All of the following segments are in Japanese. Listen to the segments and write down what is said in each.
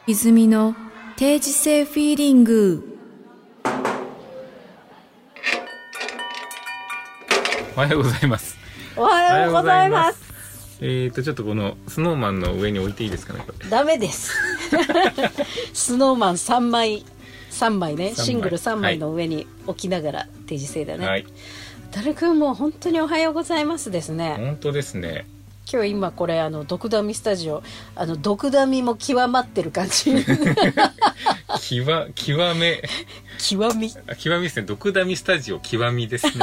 泉の定時性フィーリング。 おはようございます。 おはようございます。 ちょっとこのスノーマンの上に置いていいですかね、これ。 ダメですスノーマン3枚ね、シングル3枚の上に置きながら定時制だね。はい。たるくんも本当におはようございますですね。 本当ですね。 今日今これドクダミスタジオドクダミも極まってる感じ極みですね。ドクダミスタジオ極みですね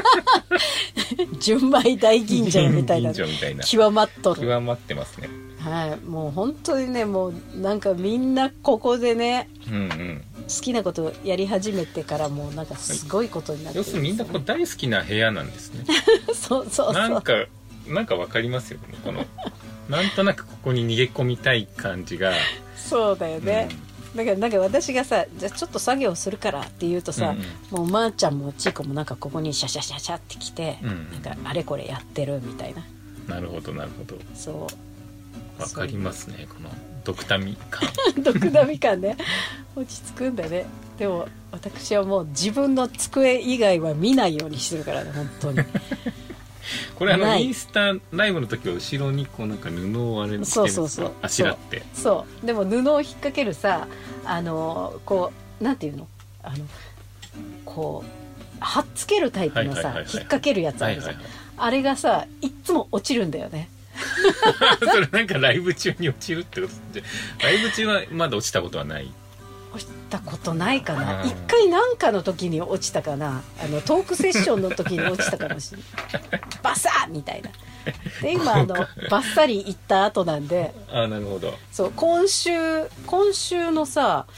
純米大吟醸みたいな極まっとる。 極まってますね。 はい、もう本当にね、もうなんかみんなここでね、好きなことやり始めてからもうなんかすごいことになってるんですね。 要するにみんなこう大好きな部屋なんですねそうそうそう。 なんかわかりますよね。このなんとなくここに逃げ込みたい感じがそうだよね、だからなんか私がさ、じゃあちょっと作業するからって言うとさ、もうまーちゃんもちいこもなんかここにシャシャシャシャってきて、なんかあれこれやってるみたいな。 なるほどなるほど。 そうわかりますね、このドクダミ感ドクダミ感ね、落ち着くんだね。でも私はもう自分の机以外は見ないようにしてるからね、本当にこれインスタライブの時は後ろにこうなんか布をあれつけるんですか、あしらって。 そうでも布を引っ掛けるさ、こうなんていうの、こうはっつけるタイプのさ、引っ掛けるやつあるじゃん、あれがさいっつも落ちるんだよねそれなんかライブ中に落ちるってことで、ライブ中はまだ落ちたことはない？ 落ちたことないかな。一回なんかの時に落ちたかな、トークセッションの時に落ちたかもしれないバサッみたいな。で今バッサリ行った後なんで。 なるほど。 そう、今週のさ、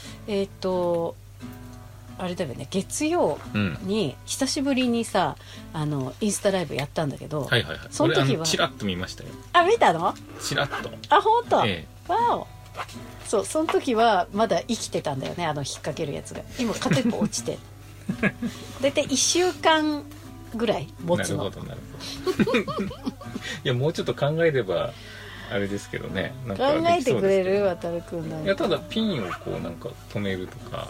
あれだよね、月曜に久しぶりにさ、インスタライブやったんだけど、その時はチラッと見ましたよ。 見たの？ チラッと。 本当。わお。そう、その時はまだ生きてたんだよね、引っ掛けるやつが。今片一方落ちてだいたい1週間ぐらい持つの。なるほどなるほどいや、もうちょっと考えればあれですけどね。なんか考えてくれる？渡るくんなんか。 いや、ただピンをこうなんか止めるとか。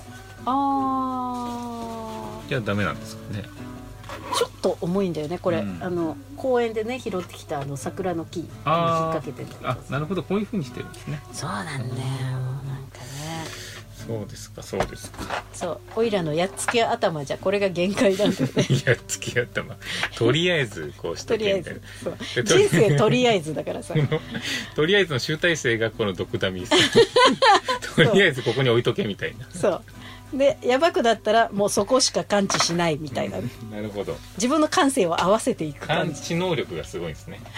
いや、ダメなんですかね。 ちょっと重いんだよねこれ、公園でね拾ってきた桜の木に引っ掛けてるんだけど。 なるほど、こういう風にしてるんですね。 そうなんだよ、なんかね。 そうですかそうですか。 そう、おいらのやっつけ頭じゃこれが限界なんだよねやっつけ頭、とりあえずこうしてとりあえず、そう、人生とりあえずだからさとりあえずの集大成がこのドクダミですとりあえずここに置いとけみたいな。そうで、やばくなったらもうそこしか感知しないみたいな、 なるほど。 自分の感性を合わせていく感じ。 感知能力がすごいですね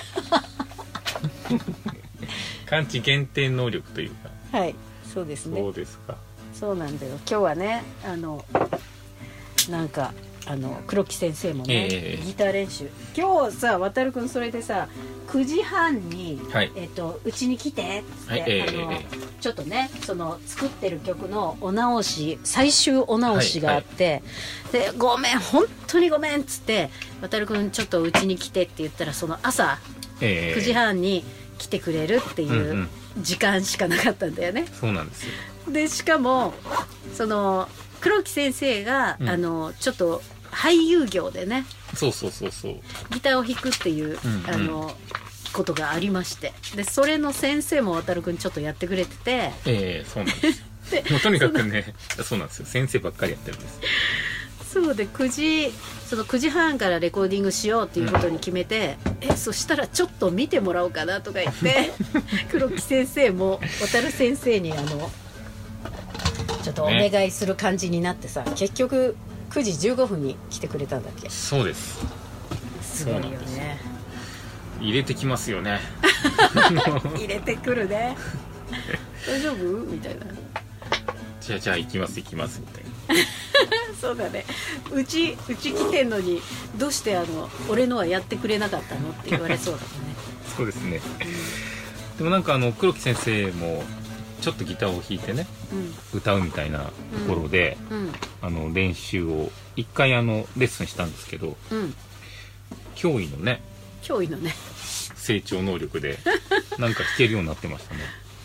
感知限定能力というか。 はい、そうですね。 そうですか。 そうなんだよ。今日はね、なんか黒木先生もね、ギター練習。今日さ、渡るくんそれでさ、9時半にうちに来てって、ちょっとね、その作ってる曲のお直し、最終お直しがあって、で、ごめん、本当にごめんっつって、渡るくんちょっとうちに来てって言ったら、その朝9時半に来てくれるっていう時間しかなかったんだよね。 そうなんですよ。 で、しかもその黒木先生が、ちょっと俳優業でね、 そうギターを弾くっていう、ことがありまして、でそれの先生も渡るくんちょっとやってくれてて、 そうなんですよもうとにかくね、そうなんですよ、先生ばっかりやってるんです。 そうで、9時半からレコーディングしようっていうことに決めて、そしたらちょっと見てもらおうかなとか言って黒木先生も渡る先生にちょっとお願いする感じになってさ、結局9時15分に来てくれたんだっけ。 そうです。 すごいよね。 入れてきますよね入れてくるね大丈夫みたいな。 じゃあ行きますみたいなそうだね。うち来てんのにどうして俺のはやってくれなかったのって言われそうだもんねそうですね、でもなんか黒木先生もちょっとギターを弾いてね、歌うみたいなところで、練習を一回レッスンしたんですけど、驚異のね成長能力でなんか弾けるようになってましたね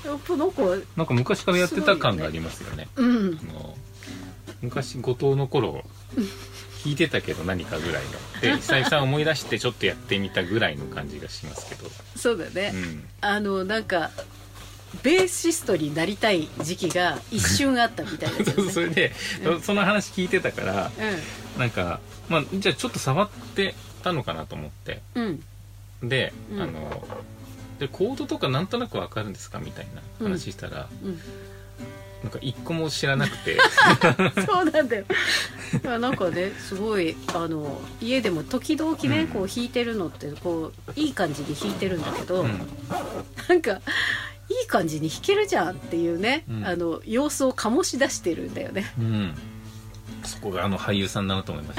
やっぱなんか昔からやってた感がありますよね。昔後藤の頃弾いてたけど何かぐらいので久々思い出してちょっとやってみたぐらいの感じがしますけど。 そうだね、なんかベーシストになりたい時期が一瞬あったみたいな、ね、 それで、その話聞いてたから、なんか、じゃあちょっと触ってたのかなと思って、で、でコードとかなんとなくわかるんですかみたいな話したら、なんか一個も知らなくてそうなんだよ。なんかねすごい家でも時々ね、こう弾いてるのってこういい感じに弾いてるんだけど、なんかいい感じに弾けるじゃんっていうね、様子を醸し出してるんだよね。 そこが俳優さんだなと思いました。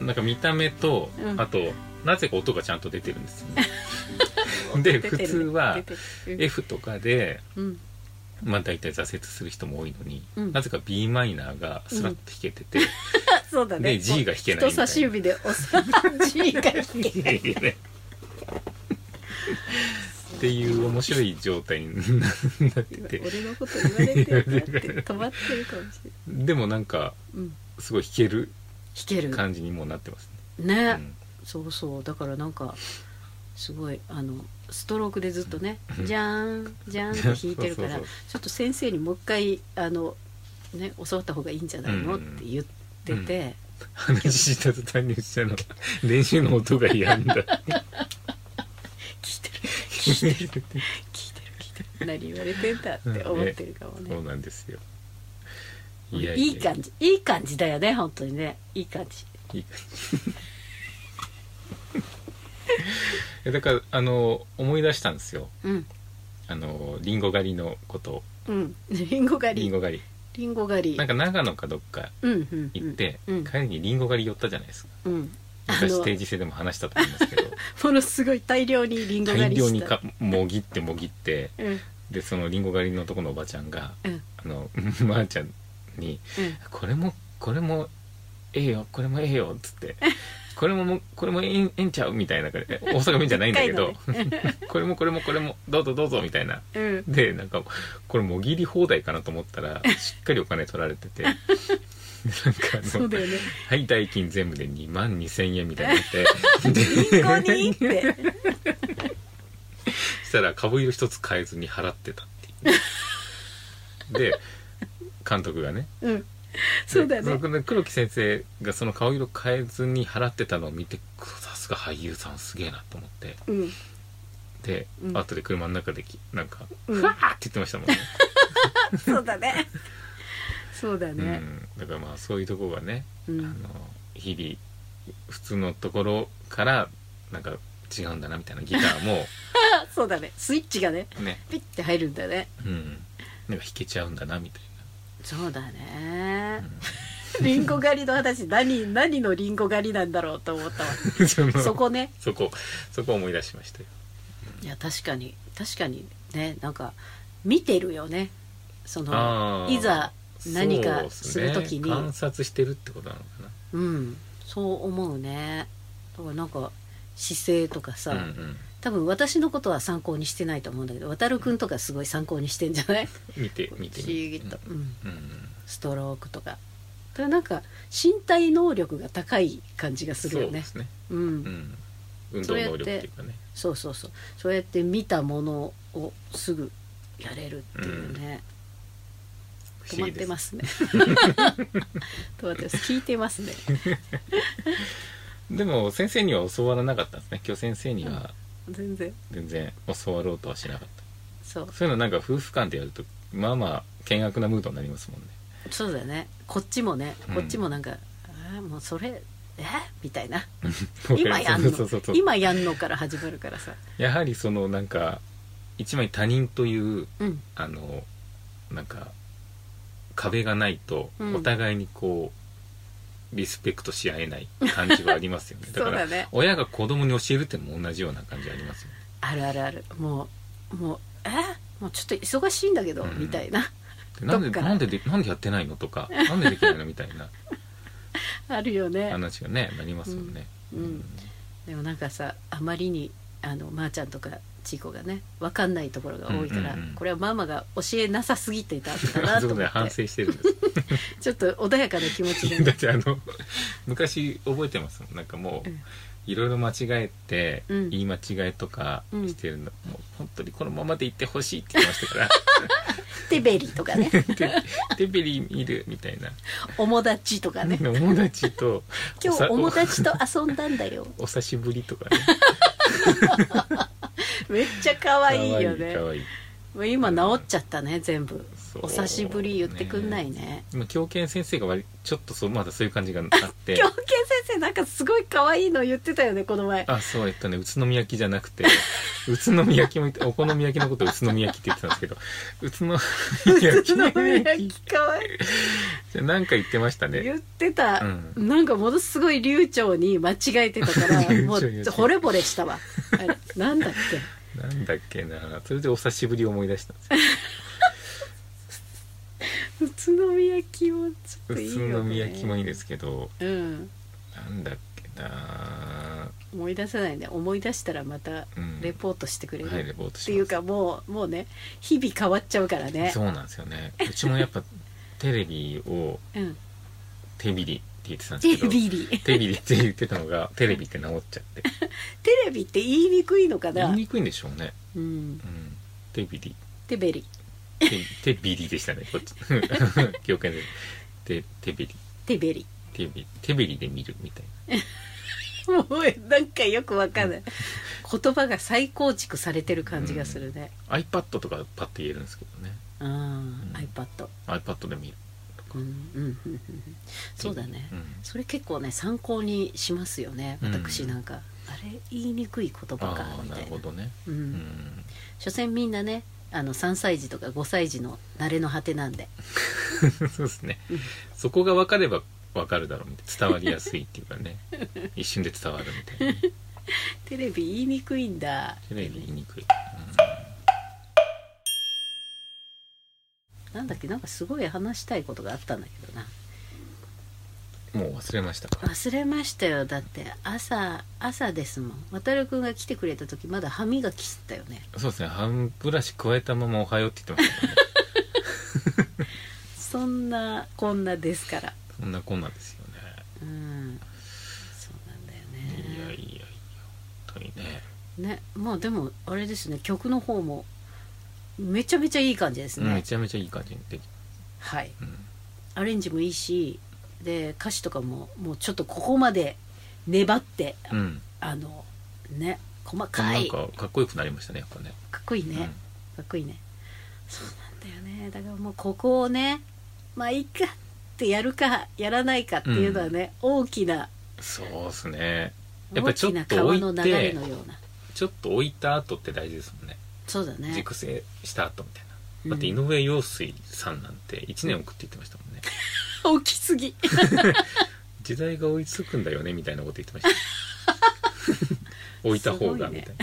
なんか見た目と、あとなぜか音がちゃんと出てるんですよね。で普通は F とかで、大体挫折する人も多いのに、なぜか b マイナーがスラッと弾けてて、 そうだね、 で G が弾けないみたいな。 人差し指で押す G が弾けないっていう面白い状態になってて、 俺のこと言われてるなって止まってるかもしれない。 でもなんか、すごい弾ける感じにもなってますね。そうそう、だからなんかすごいストロークでずっとね、じゃーんじゃーんって弾いてるからちょっと先生にもう一回ね教わった方がいいんじゃないのって言ってて、 話した途端にしたの練習の音が嫌なんだ聞いてる何言われてんだって思ってるかもね。 そうなんですよ。 いい感じだよね、本当にね。いい感じだから思い出したんですよ、リンゴ狩りのことを。 リンゴ狩りなんか長野かどっか行って、帰りにリンゴ狩り寄ったじゃないですか。昔定時制でも話したと思いますけどものすごい大量にリンゴ狩りした。 大量にもぎってでそのリンゴ狩りのとこのおばちゃんが、まーちゃんに、これもええよこれもええよっつってこれもええんちゃうみたいな、大阪弁じゃないんだけど、これもどうぞみたいな、でなんかこれもぎり放題かなと思ったらしっかりお金取られててなんかそうだよね、 はい代金全部で22,000円みたいになってリンゴにってしたら株色一つ変えずに払ってたっていうで監督がね、 そうだね、 黒木先生がその顔色変えずに払ってたのを見て、さすが俳優さんすげえなと思って、で、後で車の中でなんかふわーって言ってましたもんねそうだねそうだね、 だからそういうところがね、日々普通のところからなんか違うんだなみたいな、ギターもそうだね、スイッチがねピッて入るんだね、 なんか弾けちゃうんだなみたいな。 そうだね、リンゴ狩りの話何のリンゴ狩りなんだろうと思ったわそこね、 そこ思い出しましたよ。 いや確かにね、なんか見てるよね、いざ何かするときに、 観察してるってことなのかな。 そう思うね。だからなんか姿勢とかさ、多分私のことは参考にしてないと思うんだけど、渡るくんとかすごい参考にしてんじゃない？ 見て不思議と、ストロークとか。だからなんか身体能力が高い感じがするよね。 そうですね。運動能力っていうかね。 そうやって見たものをすぐやれるっていうね。止まってますね。聞いてますね。 でも先生には教わらなかったんですね。今日先生には全然教わろうとはしなかった。そういうのなんか夫婦間でやるとまあ険悪なムードになりますもんね。そうだね。こっちもなんか、もうそれみたいな今やんのから始まるからさ。やはりなんか一枚他人という、なんか壁がないとお互いにこうリスペクトし合えない感じはありますよね。だから親が子供に教えるってのも同じような感じありますよね。ある。もうちょっと忙しいんだけど、みたいな。なんでやってないのとか、なんでできないのみたいなあるよね。 話がねなりますもんね。 でもなんかさ、あまりにまーちゃんとかちいこがね分かんないところが多いから、これはママが教えなさすぎてたんだなと思って反省してるんですちょっと穏やかな気持ちで、 だって昔覚えてますもん。なんかもう、いろいろ間違えて、言い間違いとかしてるの、もう本当にこのままでいってほしいって言ってましたからテベリとかねテベリ見るみたいな、 おもだちとかねおもだちと今日おもだちと遊んだんだよお久しぶりとかねめっちゃ可愛いよね。 かわいい今治っちゃったね全部。お久しぶり言ってくんないね。 今狂犬先生がちょっとまだそういう感じがあって狂犬先生なんかすごい可愛いの言ってたよねこの前。 あ、そう宇都宮焼きじゃなくて宇都宮焼きもお好み焼きのこと宇都宮焼きって言ってたんですけど宇都宮焼き可愛いじゃなんか言ってましたね。 言ってた、なんかものすごい流暢に間違えてたからもう惚れ惚れしたわ。あれなんだっけなんだっけな。それでお久しぶりを思い出したんですよ宇都宮焼きもちょっといいよね。 宇都宮焼きもいいですけど、 なんだっけな。 思い出せないね。思い出したらまたレポートしてくれる、 はい、レポートします。 っていうかもうね日々変わっちゃうからね。 そうなんですよね。うちもやっぱテレビを手ビリって言ってたんですけど、手ビリって言ってたのがテレビって直っちゃってテレビって言いにくいのかな。 言いにくいんでしょうね。手ビリテベリ手ビリでしたねこっち業界で手ビリ手ビリで見るみたいなもうなんかよくわかんない、言葉が再構築されてる感じがするね。 iPad とかパッと言えるんですけどね。iPad で見るとか、 そうだね、それ結構ね参考にしますよね私なんか、あれ言いにくい言葉かみたいな。 なるほどね。 所詮みんなね3歳児とか5歳児の慣れの果てなんでそうですね、そこが分かれば分かるだろうみたいな、伝わりやすいっていうかね一瞬で伝わるみたいなテレビ言いにくいんだ。 テレビ言いにくい、 なんだっけ、なんかすごい話したいことがあったんだけどな。 もう忘れましたか。 忘れましたよ。だって朝ですもん。渡るくんが来てくれた時まだ歯磨きしてたよね。 そうですね、歯ブラシ加えたままおはようって言ってましたからねそんなこんなですから。 そんなこんなんですよね。 そうなんだよね。 いや本当にね。まあでもあれですね、曲の方もめちゃめちゃいい感じですね。 めちゃめちゃいい感じにできはい、アレンジもいいし、で歌詞とかももうちょっとここまで粘って、ね、細かい、 なんかかっこよくなりましたね、やっぱね。 かっこいいね、かっこいいね。そうなんだよね。だからもうここをね、まあいいかってやるかやらないかっていうのはね、大きな、 そうですね、やっぱりちょっと置いて、川の流れのような、 ちょっと置いた後って大事ですもんね。 そうだね、 熟成した後みたいな。だって井上陽水さんなんて1年送って言ってましたもんね。 大きすぎ時代が追いつくんだよねみたいなこと言ってました置いた方がみたいな、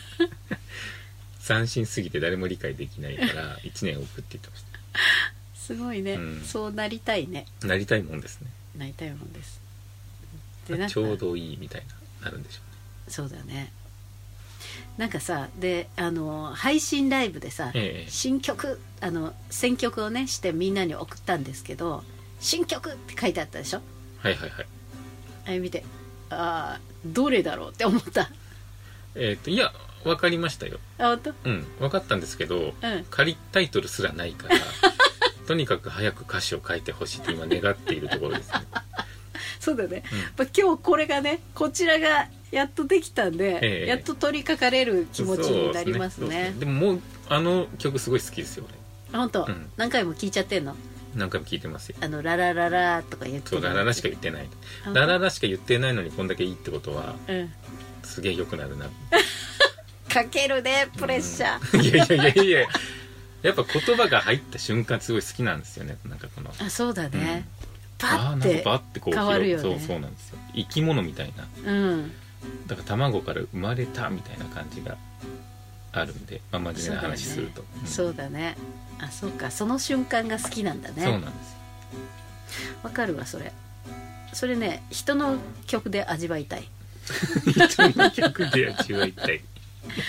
斬新すぎて誰も理解できないから1年送って言ってました。 すごいね、そうなりたいね。 なりたいもんですね。 なりたいもんです。 でちょうどいいみたいなるんでしょうね。 そうだね。なんかさ、で配信ライブでさ、新曲選曲をねしてみんなに送ったんですけど、新曲って書いてあったでしょ。 はいはいはい。 あれ見て、どれだろうって思った。 いや分かりましたよ。 本当？ 分かったんですけど、仮タイトルすらないからとにかく早く歌詞を書いてほしいって今願っているところですね。 そうだね、今日これがね、こちらがやっとできたんで、やっと取り掛かれる気持ちになりますね。 でももう曲すごい好きですよ俺。本当、何回も聴いちゃってんの？ 何回も聴いてますよ。 ララララとか言って。 そう、ラララしか言ってない。ラララしか言ってないのにこんだけいいってことは、すげえ良くなるな。 かけるね、プレッシャー。 いややっぱ言葉が入った瞬間すごい好きなんですよね。なんかこのそうだね、パッてこう変わるよね。 そうなんですよ。生き物みたいな、だから卵から生まれたみたいな感じがあるんで、真面目な話すると。 そうだね。そうか、その瞬間が好きなんだね。 そうなんですよ。 わかるわ、それね、人の曲で味わいたい。 人の曲で味わいたい。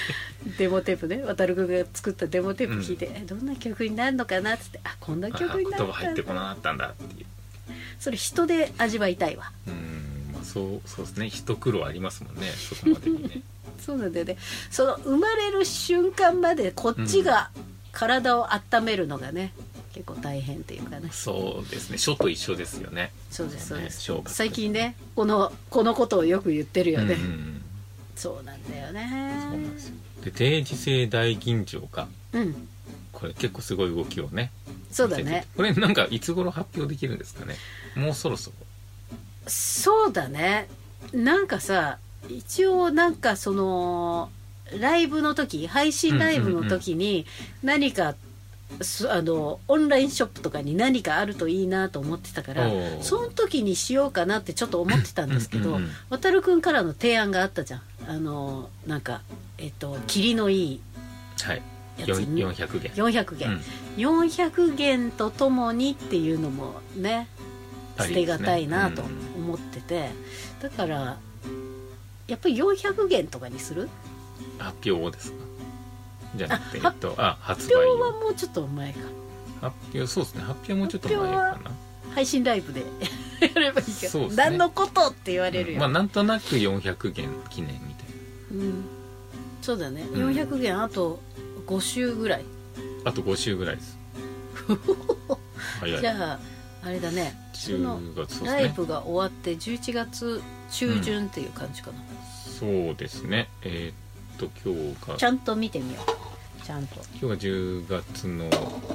デモテープね、渡るくんが作ったデモテープ聞いて、どんな曲になるのかなっつって、あ、こんな曲になるんだ、 言葉入ってこなかったんだっていう。 それ人で味わいたいわ。 まあ、そうですね、一苦労ありますもんね、そこまでにね。 そうなんだよね。その生まれる瞬間までこっちが体を温めるのがね、結構大変っていうかね。 そうですね、書と一緒ですよね。 そうですそうです、 ね、 最近ねこのことをよく言ってるよね。そうなんだよね。 そうなんですよ。で、定時制大吟醸が、これ結構すごい動きをね。 そうだね。 これなんかいつ頃発表できるんですかね。もうそろそろ。 そうだね。なんかさ、一応なんかそのライブの時、配信ライブの時に何か、オンラインショップとかに何かあるといいなと思ってたから、その時にしようかなってちょっと思ってたんですけど、渡るくんからの提案があったじゃん。なんか霧のいいやつに、 400元 400元とともにっていうのもね、捨てがたいなと思ってて、だからやっぱり400元とかにする？ 発表ですか？じゃなくて、発売はもうちょっと前か。 発表、そうですね、発表もうちょっと前かな。 配信ライブでやればいいけど、ね、何のことって言われるよ。 まあなんとなく400元記念みたいな。 そうだね。400元あと5週ぐらい。 あと5週ぐらいです。 じゃああれだね。そのライブが終わって11月中旬っていう感じかな。 そうですね。今日がちゃんと見てみよう。ちゃんと。 今日が10月の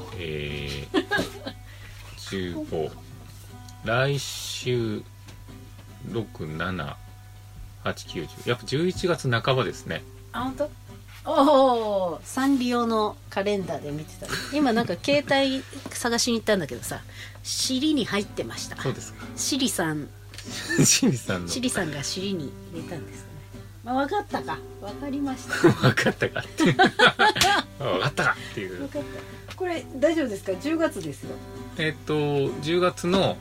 15。来週6、7、8、9、10。やっぱ11月半ばですね。 あ、本当？おお、サンリオのカレンダーで見てた。今なんか携帯探しに行ったんだけどさ、尻に入ってました。 そうですか。 シリさんが尻に入れたんですね。まあ、分かったか、分かりました。 分かったかって分かったかっていう。 分かった。これ大丈夫ですか？10月ですよ。 10月の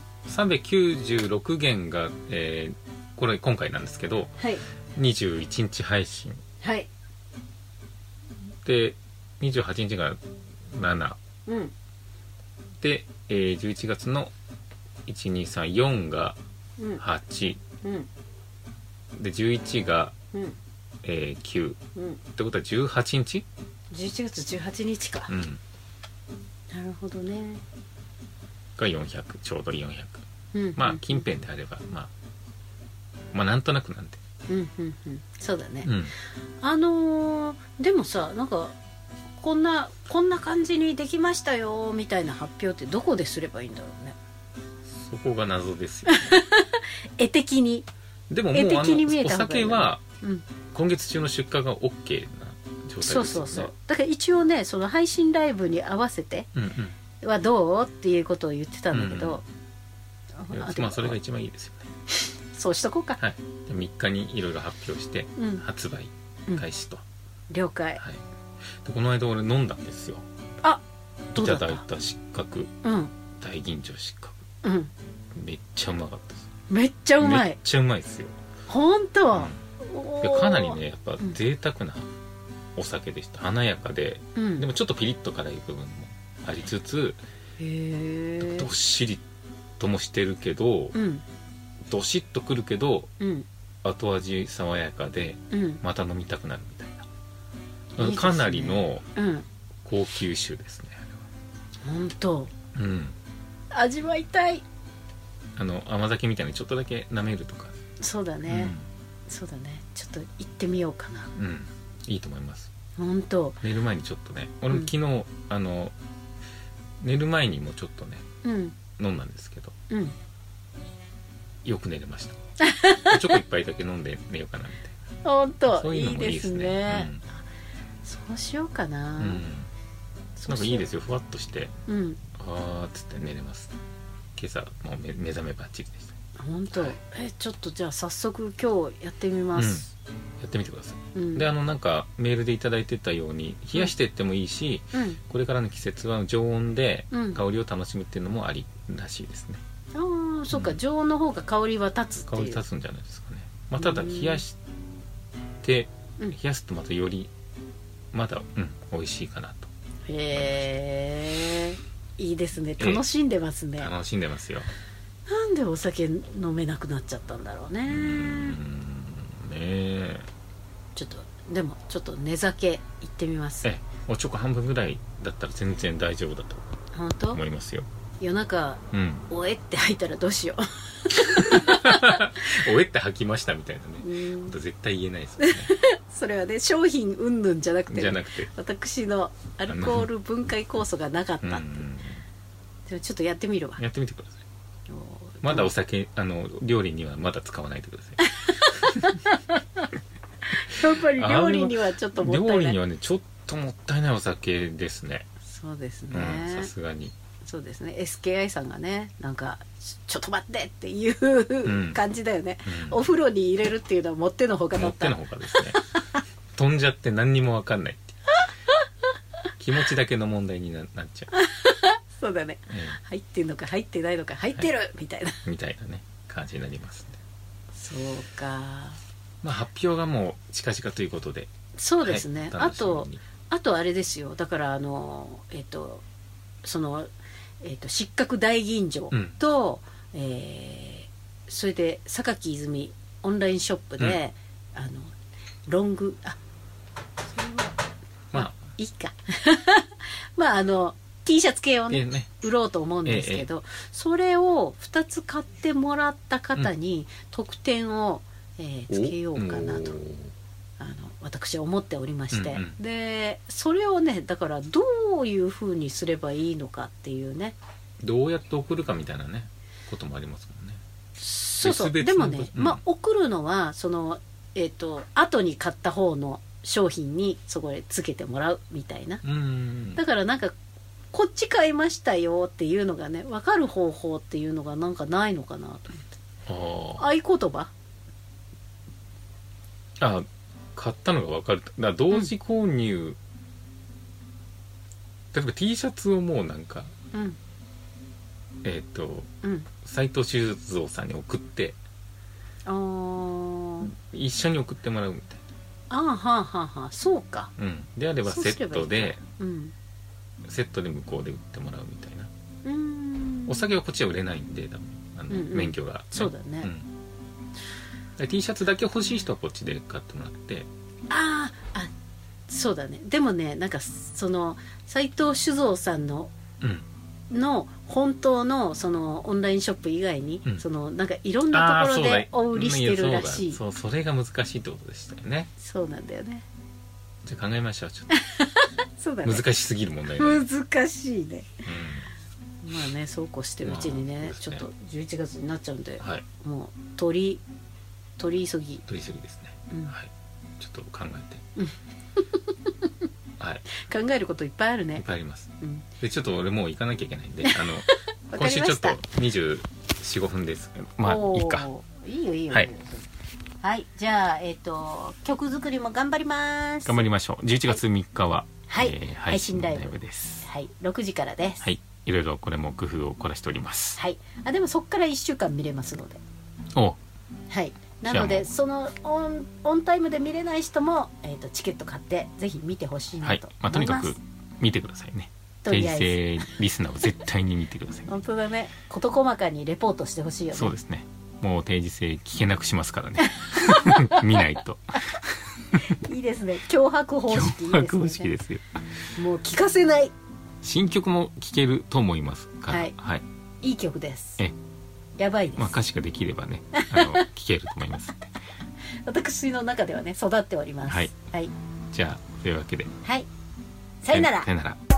396元が、これ今回なんですけど、はい、21日配信、はい、で28日が7、で、11月の1234が8、で11が、9、ってことは18日 ？11月18日か。なるほどね。 が400、ちょうど400、まあ近辺であれば、まあなんとなくなんで、 そうだね。でもさ、なんかこんな感じにできましたよみたいな発表ってどこですればいいんだろうね。 そこが謎ですよね。 絵的に。 でももうお酒は今月中の出荷が OK な状態ですよね。そうだから一応ね、その配信ライブに合わせてはどうっていうことを言ってたんだけど、 まあそれが一番いいですよね。 そうしとこうか。 はい。3日にいろいろ発表して発売開始と。 了解。 はい。でこの間俺飲んだんですよ。 あ、どうだった？ いただいた失格、大吟醸失格。めっちゃうまかったです。 めっちゃうまい。 めっちゃうまいですよ。 本当？ かなりね、やっぱ贅沢なお酒でした。華やかで、でもちょっとピリッと辛い部分もありつつ、どっしりともしてるけど、どしっとくるけど、後味爽やかで、また飲みたくなるみたいな。かなりの高級酒ですね。 本当。味わいたい。 甘酒みたいにちょっとだけ舐めるとか。 そうだね、そうだね。ちょっと行ってみようかな。 いいと思います。 本当。 寝る前にちょっとね、俺も昨日寝る前にもちょっとね、飲んだんですけど、よく寝れました。チョコ一杯だけ飲んで寝ようかなみたいな。 本当。 そういうのもいいですね。 そうしようかな。 なんかいいですよ。ふわっとして、あーっつって寝れます。今朝もう目覚めバッチリでした。 本当。ちょっとじゃあ早速今日やってみます。 やってみてください。でなんかメールでいただいてたように冷やしていってもいいし、これからの季節は常温で香りを楽しむっていうのもありらしいですね。 ああ、そうか、常温の方が香りは立つっていう。 香り立つんじゃないですかね。まあただ冷やして、冷やすとまたよりまだ、美味しいかなと。 へえ、いいですね。楽しんでますね。 楽しんでますよ。 なんでお酒飲めなくなっちゃったんだろうね。 ね、 ちょっとでもちょっと寝酒行ってみます。 おちょこ半分ぐらいだったら全然大丈夫だと本当思いますよ。 夜中、おえって吐いたらどうしよう。 おえって吐きましたみたいなねこと絶対言えないですよね。 それはね、商品云々じゃなくて、私のアルコール分解酵素がなかったって。でもちょっとやってみるわ。 やってみてください。まだお酒料理にはまだ使わないでください。 やっぱり料理にはちょっともったいない。 料理にはねちょっともったいないお酒ですね。 そうですね、 さすがにそうですね。 SKI さんがね、なんかちょっと待ってっていう感じだよね、お風呂に入れるっていうのはもってのほかだった。 もってのほかですね。飛んじゃって何にも分かんないって気持ちだけの問題に なっちゃう。 そうだね、入ってんのか入ってないのか、入ってる、みたいなみたいなね感じになりますね。 そうか。 まあ発表がもう近々ということで。 そうですね、あとあれですよ。だからその失格大吟醸と、それで榊泉オンラインショップで、ロングそれはまあいいか。まあT シャツ系をね売ろうと思うんですけど、それを2つ買ってもらった方に特典を、つけようかなと私は思っておりまして、でそれをね、だからどういうふうにすればいいのかっていうね、 どうやって送るかみたいなねこともありますもんね。 そうそう。でもね、送るのはその後に買った方の商品にそこでつけてもらうみたいな。だからなんかこっち買いましたよっていうのがね分かる方法っていうのがなんかないのかなと思って。合言葉買ったのが分かる。だから同時購入、例えば T シャツをもうなんか、斉藤酒造さんに送って一緒に送ってもらうみたいな。そうか。 であればセットで向こうで売ってもらうみたいな。お酒はこっちは売れないんで、免許が、 そうだね。 T シャツだけ欲しい人はこっちで買ってもらって。 そうだね。でもね、なんかその斉藤酒造さんの、本当のそのオンラインショップ以外に、そのなんかいろんなところでお売りしてるらしい。 それが難しいってことでしたよね。 そうなんだよね。 じゃあ考えましょう。ちょっとそうだね、難しすぎる問題、 難しいね。まあね、そうこうしてるうちにね、ちょっと11月になっちゃうんで、もう取り急ぎですね。ちょっと考えて、考えることいっぱいあるね。いっぱいあります。でちょっと俺もう行かなきゃいけないんで、今週ちょっと24、5分です。まあいいか。いいよいいよ。はい、じゃあ曲作りも頑張ります。頑張りましょう。11月3日は配信ライブです。はい、6時からです。はい、いろいろこれも工夫を凝らしております。はい、でもそっから1週間見れますので。はい。なのでそのオンタイムで見れない人も、チケット買ってぜひ見てほしいなと思います。とにかく見てくださいね。定時制リスナーは絶対に見てください、ね。本当だね。事細かにレポートしてほしいよね。そうですね。もう定時制聞けなくしますからね。見ないと。いいですね。脅迫方式いいですね。脅迫方式ですよ。もう聞かせない。新曲も聴けると思いますから。はい。いい曲です。やばいです。歌詞ができればね、聴けると思います。私の中ではね、育っております。はい。じゃあというわけで。はい。さよなら。さよなら。